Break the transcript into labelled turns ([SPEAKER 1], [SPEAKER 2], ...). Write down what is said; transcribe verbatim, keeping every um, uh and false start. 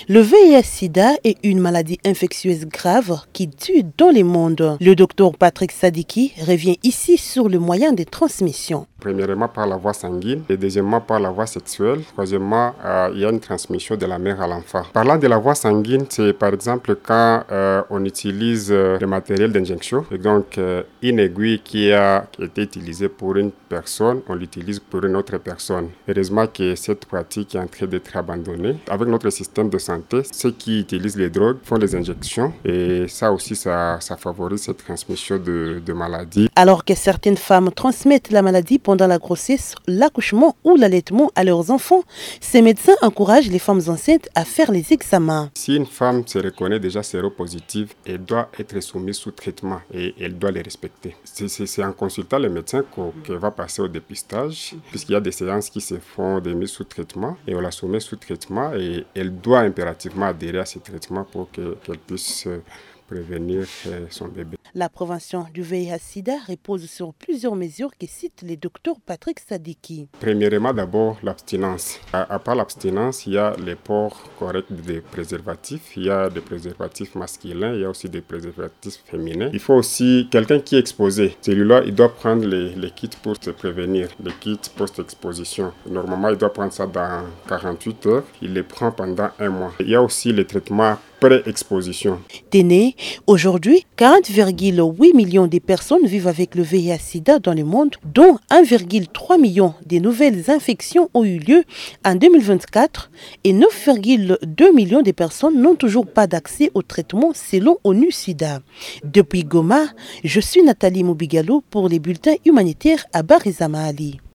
[SPEAKER 1] Le V I H-Sida est une maladie infectieuse grave qui tue dans le monde. Le docteur Patrick Sadiki revient ici sur le moyen de transmission.
[SPEAKER 2] Premièrement par la voie sanguine et deuxièmement par la voie sexuelle. Troisièmement, euh, il y a une transmission de la mère à l'enfant. Parlant de la voie sanguine, c'est par exemple quand euh, on utilise euh, le matériel d'injection. Et donc, euh, une aiguille qui a été utilisée pour une personne, on l'utilise pour une autre personne. Heureusement que cette pratique est en train d'être abandonnée. Avec notre système de santé, ceux qui utilisent les drogues font des injections et ça aussi, ça, ça favorise cette transmission de, de maladies.
[SPEAKER 1] Alors que certaines femmes transmettent la maladie pendant la grossesse, l'accouchement ou l'allaitement à leurs enfants, ces médecins encouragent les femmes enceintes à faire les examens.
[SPEAKER 2] Si une femme se reconnaît déjà séropositive, elle doit être soumise sous traitement et elle doit les respecter. C'est en consultant le médecin qu'elle va passer au dépistage, puisqu'il y a des séances qui se font des mises sous traitement et on la soumet sous traitement et elle doit impérativement adhérer à ce traitement pour qu'elle qu'elle puisse prévenir son bébé.
[SPEAKER 1] La prévention du V I H-Sida repose sur plusieurs mesures que cite le docteur Patrick Sadiki.
[SPEAKER 2] Premièrement, d'abord, l'abstinence. À, à part l'abstinence, il y a les ports corrects des préservatifs. Il y a des préservatifs masculins, il y a aussi des préservatifs féminins. Il faut aussi, quelqu'un qui est exposé, celui-là, il doit prendre les, les kits pour se prévenir, les kits post-exposition. Normalement, il doit prendre ça dans quarante-huit heures. Il les prend pendant un mois. Il y a aussi les traitements pré-exposition.
[SPEAKER 1] Téné, aujourd'hui, quarante virgule huit millions de personnes vivent avec le V I H-Sida dans le monde, dont un virgule trois million de nouvelles infections ont eu lieu en deux mille vingt-quatre et neuf virgule deux millions de personnes n'ont toujours pas d'accès au traitement selon ONU-Sida. Depuis Goma, je suis Nathalie Moubigalo pour les bulletins humanitaires à Barizama Ali.